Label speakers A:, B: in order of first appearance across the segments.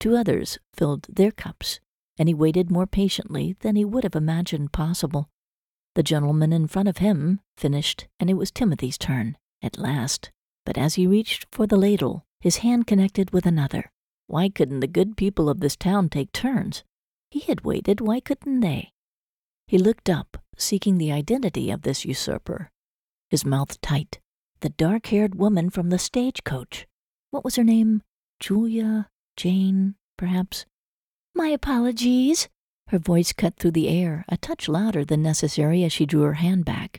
A: 2 others filled their cups, and he waited more patiently than he would have imagined possible. The gentleman in front of him finished, and it was Timothy's turn, at last. But as he reached for the ladle, his hand connected with another. Why couldn't the good people of this town take turns? He had waited, why couldn't they? He looked up, seeking the identity of this usurper. His mouth tight. The dark-haired woman from the stagecoach. What was her name? Julia? Jane, perhaps? "My apologies." Her voice cut through the air, a touch louder than necessary as she drew her hand back.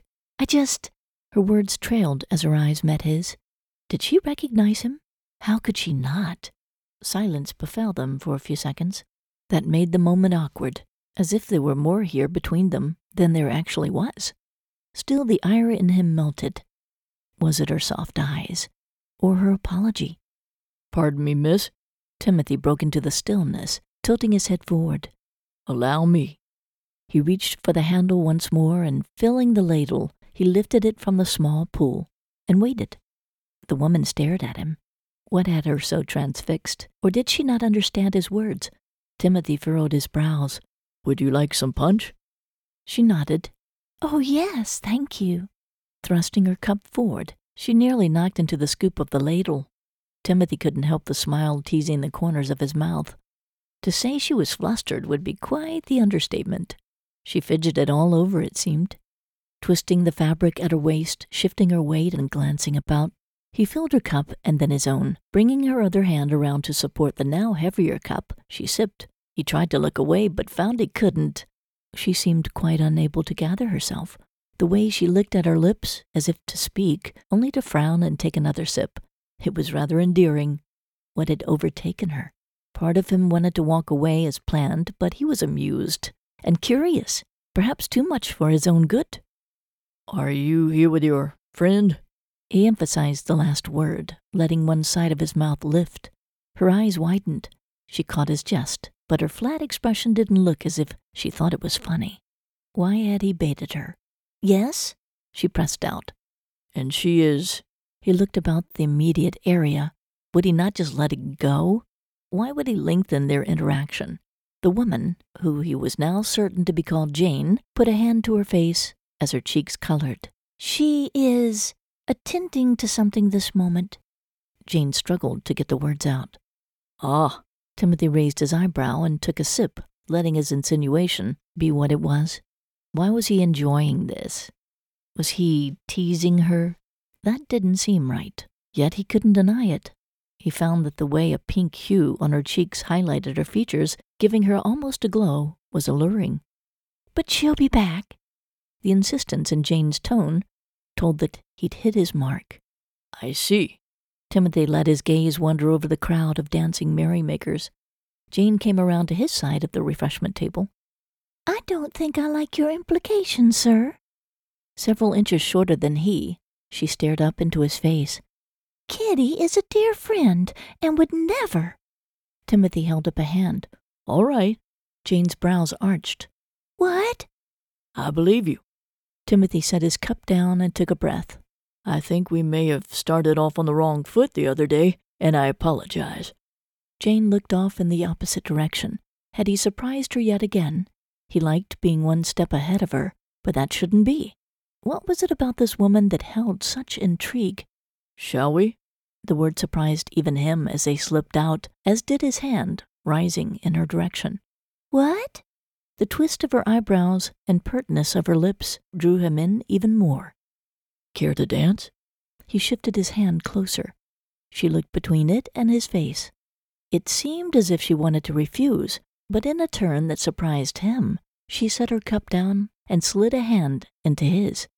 A: Her words trailed as her eyes met his. Did she recognize him? How could she not? Silence befell them for a few seconds. That made the moment awkward, as if there were more here between them than there actually was. Still the ire in him melted. Was it her soft eyes, or her apology? "Pardon me, miss." Timothy broke into the stillness, tilting his head forward. "Allow me." He reached for the handle once more, and filling the ladle, he lifted it from the small pool, and waited. The woman stared at him. What had her so transfixed, or did she not understand his words? Timothy furrowed his brows. "Would you like some punch?" She nodded. "Oh, yes, thank you." Thrusting her cup forward, she nearly knocked into the scoop of the ladle. Timothy couldn't help the smile teasing the corners of his mouth. To say she was flustered would be quite the understatement. She fidgeted all over, it seemed, twisting the fabric at her waist, shifting her weight and glancing about. He filled her cup and then his own, bringing her other hand around to support the now heavier cup. She sipped. He tried to look away, but found he couldn't. She seemed quite unable to gather herself. The way she licked at her lips, as if to speak, only to frown and take another sip. It was rather endearing. What had overtaken her? Part of him wanted to walk away as planned, but he was amused and curious, perhaps too much for his own good. "Are you here with your friend?" He emphasized the last word, letting one side of his mouth lift. Her eyes widened. She caught his jest, but her flat expression didn't look as if she thought it was funny. Why had he baited her? "Yes?" she pressed out. "And she is—" He looked about the immediate area. Would he not just let it go? Why would he lengthen their interaction? The woman, who he was now certain to be called Jane, put a hand to her face as her cheeks colored. "She is attending to something this moment." Jane struggled to get the words out. "Ah." Timothy raised his eyebrow and took a sip, letting his insinuation be what it was. Why was he enjoying this? Was he teasing her? That didn't seem right, yet he couldn't deny it. He found that the way a pink hue on her cheeks highlighted her features, giving her almost a glow, was alluring. "But she'll be back." The insistence in Jane's tone told that he'd hit his mark. "I see." Timothy let his gaze wander over the crowd of dancing merrymakers. Jane came around to his side of the refreshment table. "I don't think I like your implications, sir." Several inches shorter than he, she stared up into his face. "Kitty is a dear friend and would never—" Timothy held up a hand. "All right." Jane's brows arched. "What?" "I believe you." Timothy set his cup down and took a breath. "I think we may have started off on the wrong foot the other day, and I apologize." Jane looked off in the opposite direction. Had he surprised her yet again? He liked being one step ahead of her, but that shouldn't be. What was it about this woman that held such intrigue? "Shall we?" The word surprised even him as they slipped out, as did his hand, rising in her direction. "What?" The twist of her eyebrows and pertness of her lips drew him in even more. "Care to dance?" He shifted his hand closer. She looked between it and his face. It seemed as if she wanted to refuse, but in a turn that surprised him, she set her cup down and slid a hand into his.